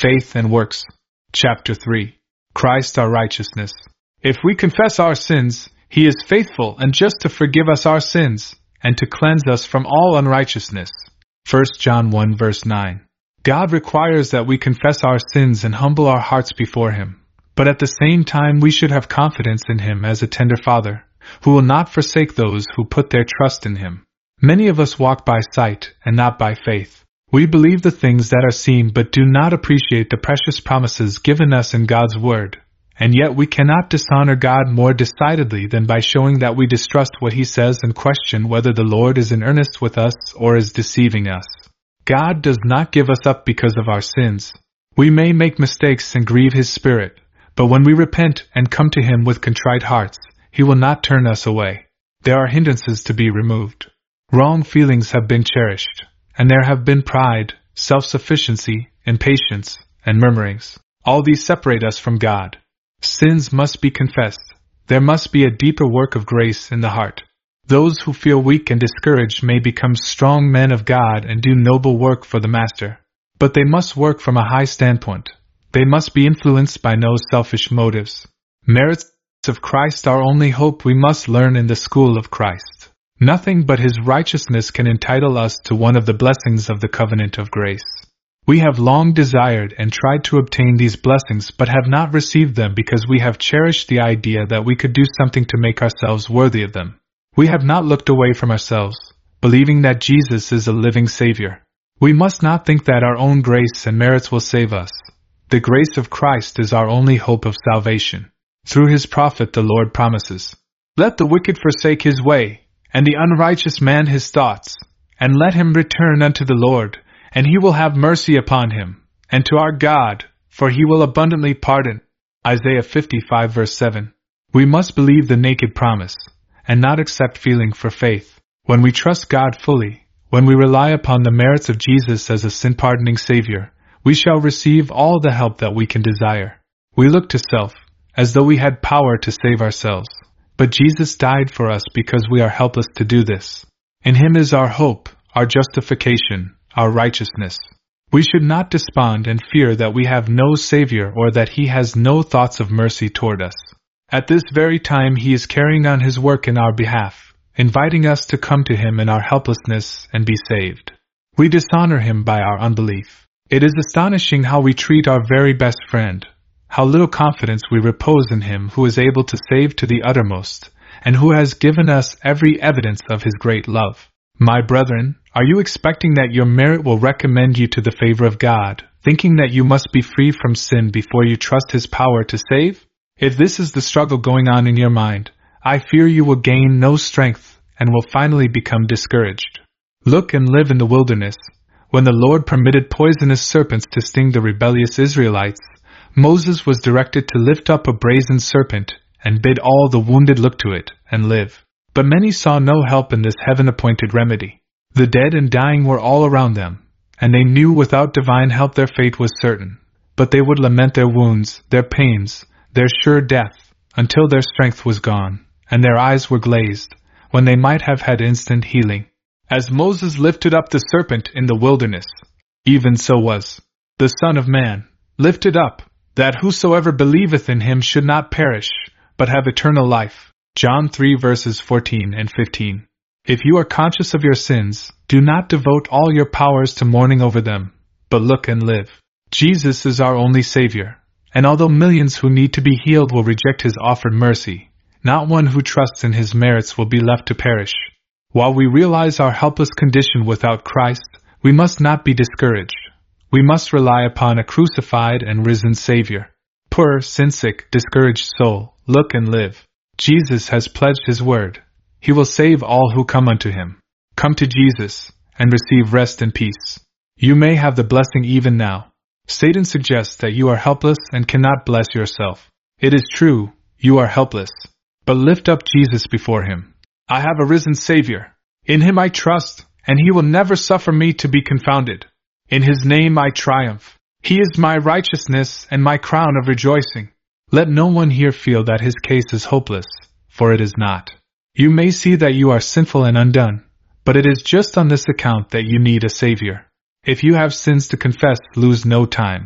Faith and Works. Chapter 3. Christ our righteousness. If we confess our sins, He is faithful and just to forgive us our sins, and to cleanse us from all unrighteousness. 1 John 1 verse 9. God requires that we confess our sins and humble our hearts before Him. But at the same time we should have confidence in Him as a tender Father, who will not forsake those who put their trust in Him. Many of us walk by sight and not by faith. We believe the things that are seen but do not appreciate the precious promises given us in God's Word. And yet we cannot dishonor God more decidedly than by showing that we distrust what He says and question whether the Lord is in earnest with us or is deceiving us. God does not give us up because of our sins. We may make mistakes and grieve His Spirit, but when we repent and come to Him with contrite hearts, He will not turn us away. There are hindrances to be removed. Wrong feelings have been cherished, and there have been pride, self-sufficiency, impatience, and murmurings. All these separate us from God. Sins must be confessed. There must be a deeper work of grace in the heart. Those who feel weak and discouraged may become strong men of God and do noble work for the Master. But they must work from a high standpoint. They must be influenced by no selfish motives. Merits of Christ are only hope we must learn in the school of Christ. Nothing but His righteousness can entitle us to one of the blessings of the covenant of grace. We have long desired and tried to obtain these blessings but have not received them because we have cherished the idea that we could do something to make ourselves worthy of them. We have not looked away from ourselves, believing that Jesus is a living Savior. We must not think that our own grace and merits will save us. The grace of Christ is our only hope of salvation. Through His prophet the Lord promises, "Let the wicked forsake his way, and the unrighteous man his thoughts, and let him return unto the Lord, and He will have mercy upon him, and to our God, for He will abundantly pardon." Isaiah 55 verse 7. We must believe the naked promise, and not accept feeling for faith. When we trust God fully, when we rely upon the merits of Jesus as a sin-pardoning Savior, we shall receive all the help that we can desire. We look to self, as though we had power to save ourselves. But Jesus died for us because we are helpless to do this. In Him is our hope, our justification, our righteousness. We should not despond and fear that we have no Savior or that He has no thoughts of mercy toward us. At this very time He is carrying on His work in our behalf, inviting us to come to Him in our helplessness and be saved. We dishonor Him by our unbelief. It is astonishing how we treat our very best friend, how little confidence we repose in Him who is able to save to the uttermost, and who has given us every evidence of His great love. My brethren, are you expecting that your merit will recommend you to the favor of God, thinking that you must be free from sin before you trust His power to save? If this is the struggle going on in your mind, I fear you will gain no strength and will finally become discouraged. Look and live in the wilderness. When the Lord permitted poisonous serpents to sting the rebellious Israelites, Moses was directed to lift up a brazen serpent and bid all the wounded look to it and live. But many saw no help in this heaven-appointed remedy. The dead and dying were all around them, and they knew without divine help their fate was certain. But they would lament their wounds, their pains, their sure death, until their strength was gone, and their eyes were glazed, when they might have had instant healing. As Moses lifted up the serpent in the wilderness, even so was the Son of Man lifted up, that whosoever believeth in Him should not perish, but have eternal life. John 3 verses 14 and 15. If you are conscious of your sins, do not devote all your powers to mourning over them, but look and live. Jesus is our only Savior, and although millions who need to be healed will reject His offered mercy, not one who trusts in His merits will be left to perish. While we realize our helpless condition without Christ, we must not be discouraged. We must rely upon a crucified and risen Savior. Poor, sin-sick, discouraged soul, look and live. Jesus has pledged His word. He will save all who come unto Him. Come to Jesus, and receive rest and peace. You may have the blessing even now. Satan suggests that you are helpless and cannot bless yourself. It is true, you are helpless. But lift up Jesus before Him. I have a risen Savior. In Him I trust, and He will never suffer me to be confounded. In His name I triumph. He is my righteousness and my crown of rejoicing. Let no one here feel that his case is hopeless, for it is not. You may see that you are sinful and undone, but it is just on this account that you need a Savior. If you have sins to confess, lose no time.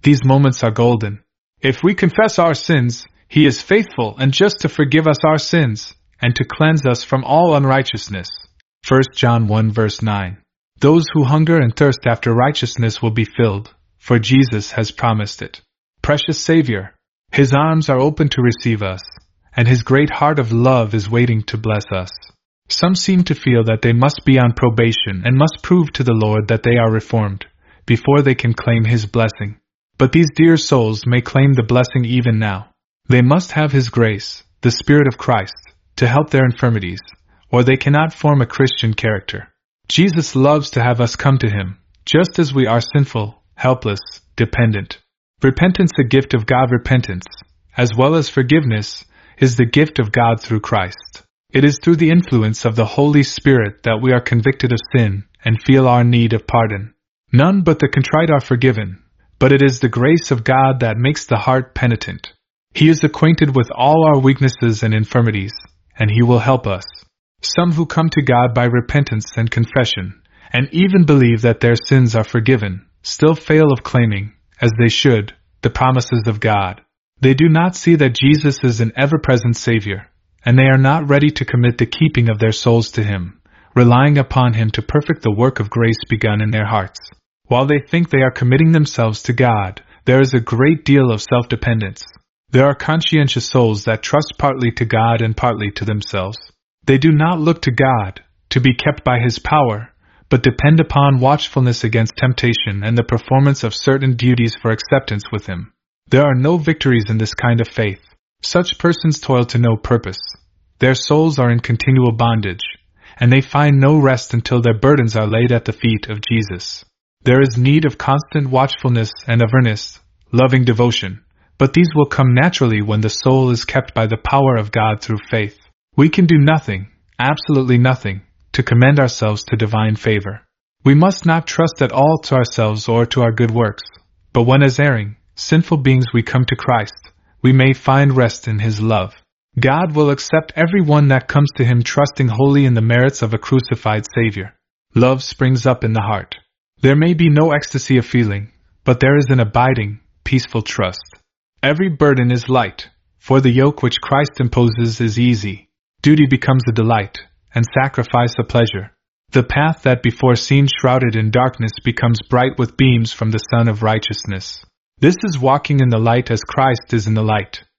These moments are golden. If we confess our sins, He is faithful and just to forgive us our sins, and to cleanse us from all unrighteousness. 1 John 1 verse 9. Those who hunger and thirst after righteousness will be filled, for Jesus has promised it. Precious Savior, His arms are open to receive us, and His great heart of love is waiting to bless us. Some seem to feel that they must be on probation and must prove to the Lord that they are reformed, before they can claim His blessing. But these dear souls may claim the blessing even now. They must have His grace, the Spirit of Christ, to help their infirmities, or they cannot form a Christian character. Jesus loves to have us come to Him, just as we are sinful, helpless, dependent. Repentance, the gift of God. Repentance, as well as forgiveness, is the gift of God through Christ. It is through the influence of the Holy Spirit that we are convicted of sin and feel our need of pardon. None but the contrite are forgiven, but it is the grace of God that makes the heart penitent. He is acquainted with all our weaknesses and infirmities, and He will help us. Some who come to God by repentance and confession, and even believe that their sins are forgiven, still fail of claiming, as they should, the promises of God. They do not see that Jesus is an ever-present Savior, and they are not ready to commit the keeping of their souls to Him, relying upon Him to perfect the work of grace begun in their hearts. While they think they are committing themselves to God, there is a great deal of self-dependence. There are conscientious souls that trust partly to God and partly to themselves. They do not look to God, to be kept by His power, but depend upon watchfulness against temptation and the performance of certain duties for acceptance with Him. There are no victories in this kind of faith. Such persons toil to no purpose. Their souls are in continual bondage, and they find no rest until their burdens are laid at the feet of Jesus. There is need of constant watchfulness and of earnest, loving devotion, but these will come naturally when the soul is kept by the power of God through faith. We can do nothing, absolutely nothing, to commend ourselves to divine favor. We must not trust at all to ourselves or to our good works, but when as erring, sinful beings we come to Christ, we may find rest in His love. God will accept every one that comes to Him trusting wholly in the merits of a crucified Savior. Love springs up in the heart. There may be no ecstasy of feeling, but there is an abiding, peaceful trust. Every burden is light, for the yoke which Christ imposes is easy. Duty becomes a delight, and sacrifice a pleasure. The path that before seemed shrouded in darkness becomes bright with beams from the sun of righteousness. This is walking in the light as Christ is in the light.